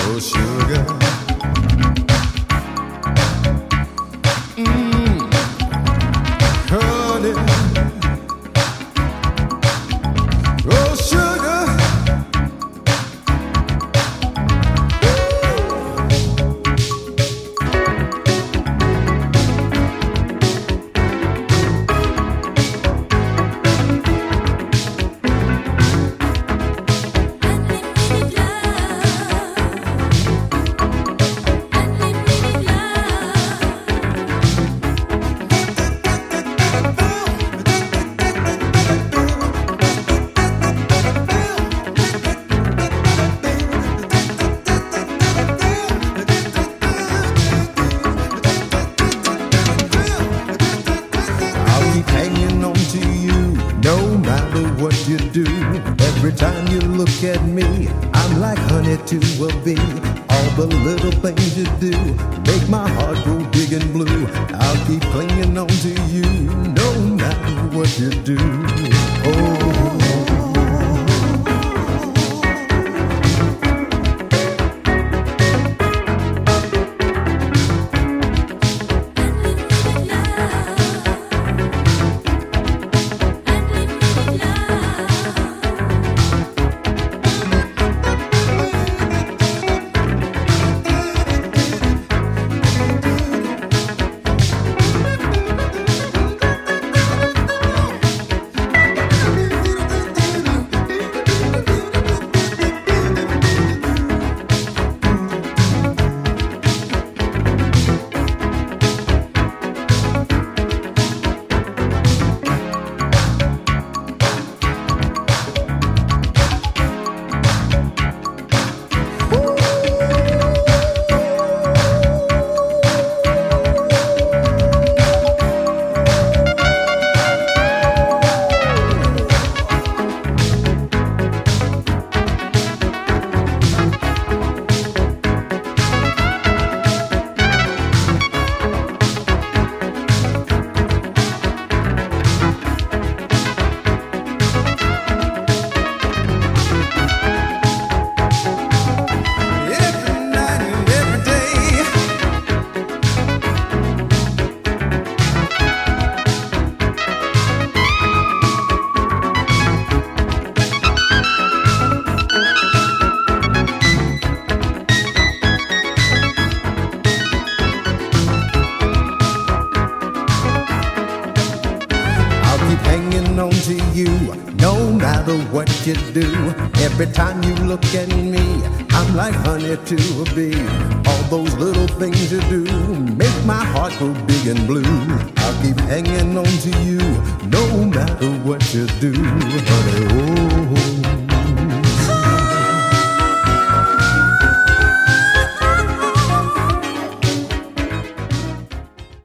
Oh, sugar. Honey. Oh, sugar. I'll keep hanging on to you no matter what you do. Every time you look at me, I'm like honey to a bee. All the little things you do make my heart go big and blue. I'll keep clinging on to you no matter what you do. Oh. Hanging on to you, no matter what you do. Every time you look at me, I'm like honey to a bee. All those little things you do make my heart go big and blue. I'll keep hanging on to you, no matter what you do, honey. Oh.